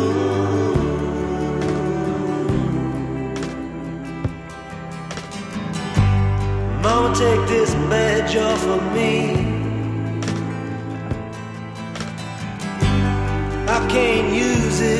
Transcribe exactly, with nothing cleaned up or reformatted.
Mama, take this badge off of me. I can't use